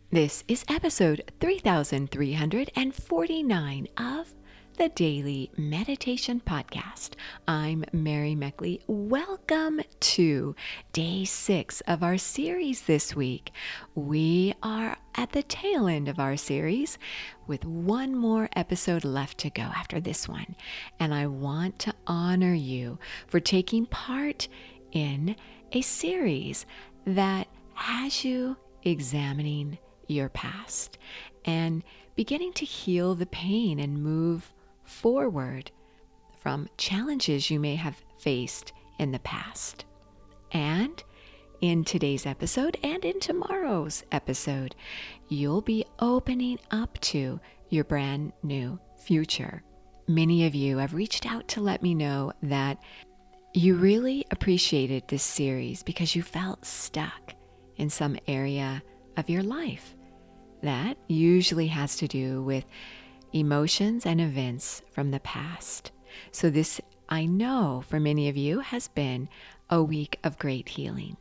This is episode 3349 of the Daily Meditation Podcast. I'm Mary Meckley. Welcome to day 6 of our series this week. We are at the tail end of our series with one more episode left to go after this one. And I want to honor you for taking part in a series that has you examining your past and beginning to heal the pain and move forward from challenges you may have faced in the past. And in today's episode and in tomorrow's episode, you'll be opening up to your brand new future. Many of you have reached out to let me know that you really appreciated this series because you felt stuck in some area of your life. That usually has to do with emotions and events from the past. So this, I know for many of you, has been a week of great healing.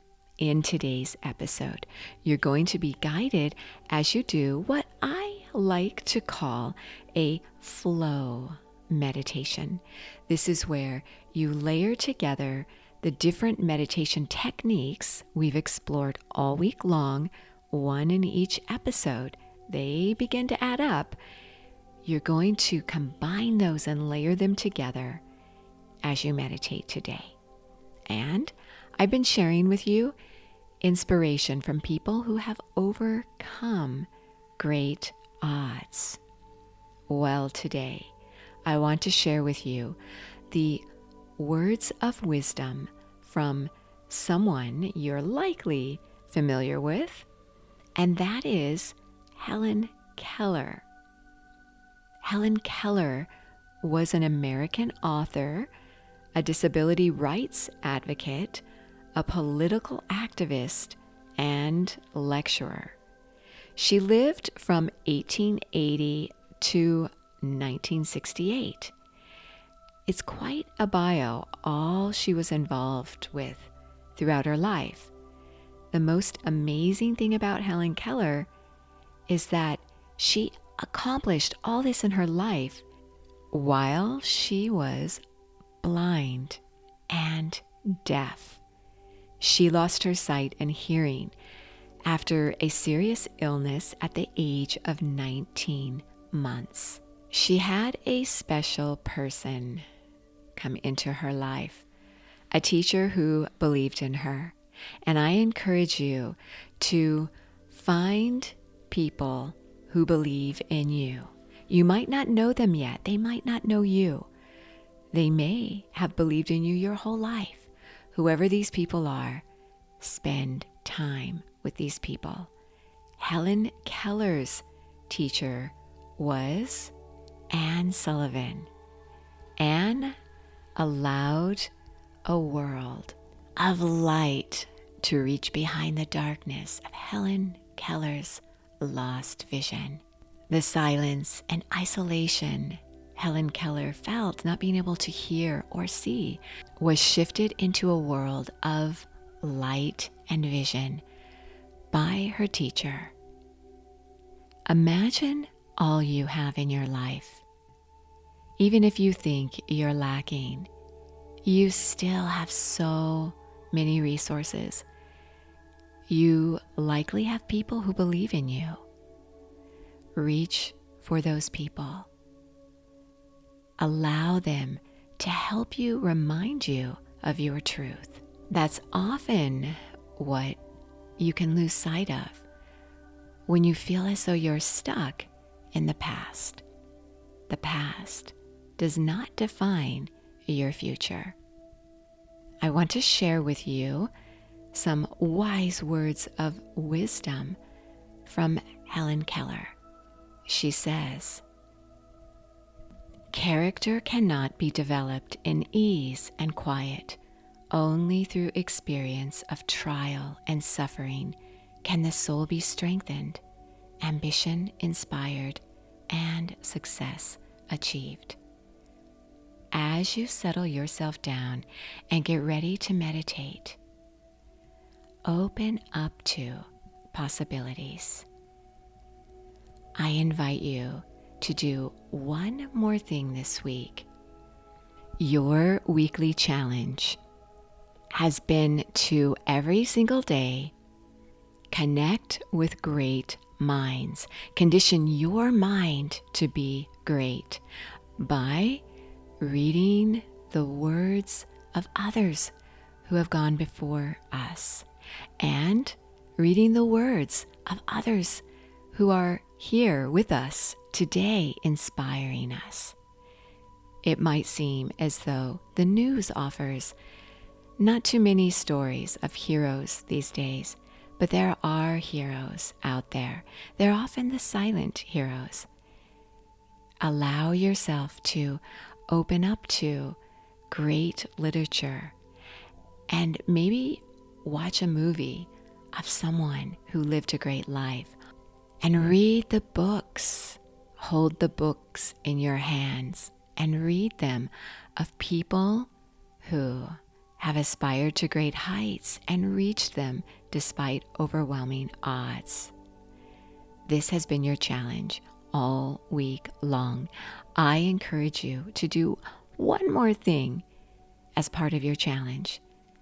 In today's episode, you're going to be guided as you do what I like to call a flow meditation. This is where you layer together the different meditation techniques we've explored all week long, one in each episode. They begin to add up. You're going to combine those and layer them together as you meditate today. And I've been sharing with you inspiration from people who have overcome great odds. Well, today, I want to share with you the words of wisdom from someone you're likely familiar with, and that is Helen Keller. Helen Keller was an American author, a disability rights advocate, a political activist, and lecturer. She lived from 1880 to 1968. It's quite a bio, all she was involved with throughout her life. The most amazing thing about Helen Keller is that she accomplished all this in her life while she was blind and deaf. She lost her sight and hearing after a serious illness at the age of 19 months. She had a special person come into her life, a teacher who believed in her. And I encourage you to find people who believe in you. You might not know them yet. They might not know you. They may have believed in you your whole life. Whoever these people are, spend time with these people. Helen Keller's teacher was Anne Sullivan. Anne allowed a world of light to reach behind the darkness of Helen Keller's lost vision. The silence and isolation Helen Keller felt, not being able to hear or see, was shifted into a world of light and vision by her teacher. Imagine all you have in your life. Even if you think you're lacking, you still have so many resources. You likely have people who believe in you. Reach for those people. Allow them to help you, remind you of your truth. That's often what you can lose sight of when you feel as though you're stuck in the past. The past does not define your future. I want to share with you some wise words of wisdom from Helen Keller. She says, "Character cannot be developed in ease and quiet. Only through experience of trial and suffering can the soul be strengthened, ambition inspired, and success achieved." As you settle yourself down and get ready to meditate, open up to possibilities. I invite you to do one more thing this week. Your weekly challenge has been to every single day connect with great minds. Condition your mind to be great by reading the words of others who have gone before us and reading the words of others who are here with us today, inspiring us. It might seem as though the news offers not too many stories of heroes these days, but there are heroes out there. They're often the silent heroes. Allow yourself to open up to great literature and maybe watch a movie of someone who lived a great life and read the books. Hold the books in your hands and read them of people who have aspired to great heights and reached them despite overwhelming odds. This has been your challenge all week long. I encourage you to do one more thing as part of your challenge.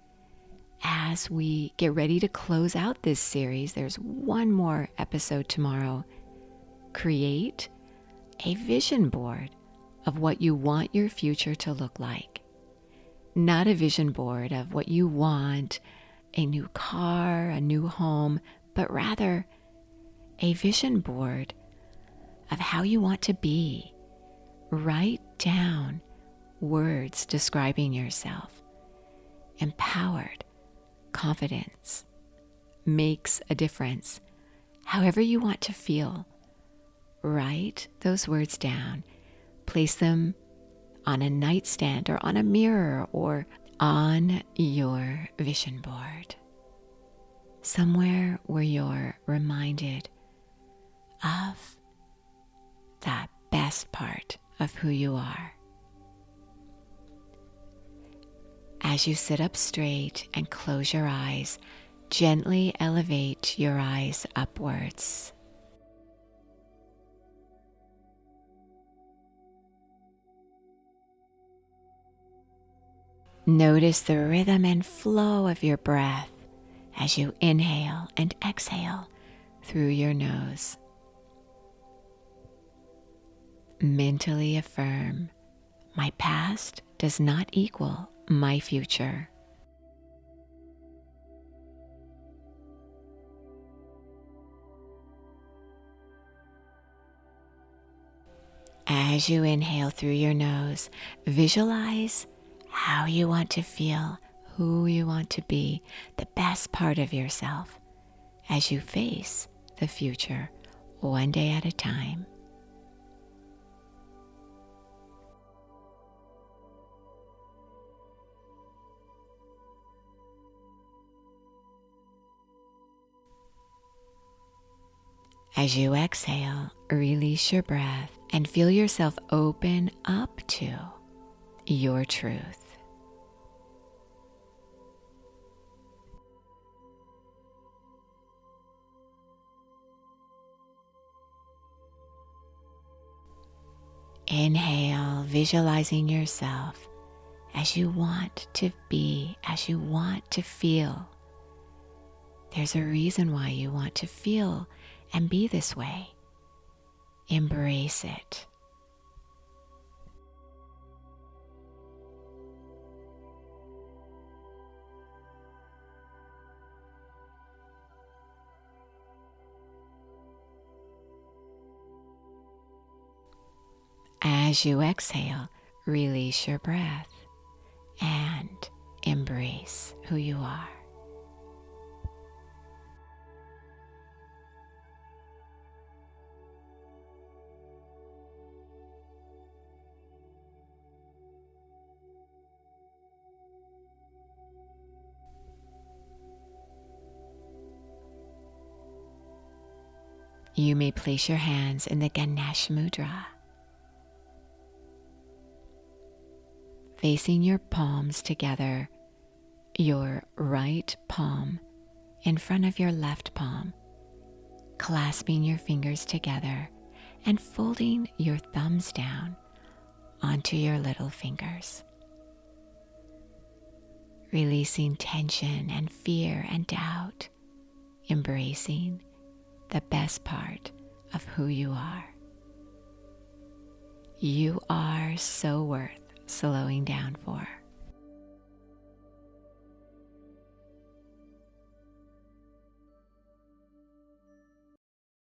As we get ready to close out this series, there's one more episode tomorrow. Create a vision board of what you want your future to look like. Not a vision board of what you want, a new car, a new home, but rather a vision board of how you want to be. Write down words describing yourself. Empowered, confidence, makes a difference. However you want to feel, write those words down. Place them on a nightstand or on a mirror or on your vision board. Somewhere where you're reminded of that best part of who you are. As you sit up straight and close your eyes, gently elevate your eyes upwards. Notice the rhythm and flow of your breath as you inhale and exhale through your nose. Mentally affirm, my past does not equal my future. As you inhale through your nose, visualize how you want to feel, who you want to be, the best part of yourself as you face the future one day at a time. As you exhale, release your breath and feel yourself open up to your truth. Inhale, visualizing yourself as you want to be, as you want to feel. There's a reason why you want to feel and be this way. Embrace it. As you exhale, release your breath and embrace who you are. You may place your hands in the Ganesh Mudra, facing your palms together, your right palm in front of your left palm, clasping your fingers together and folding your thumbs down onto your little fingers. Releasing tension and fear and doubt, embracing the best part of who you are. You are so worth slowing down for.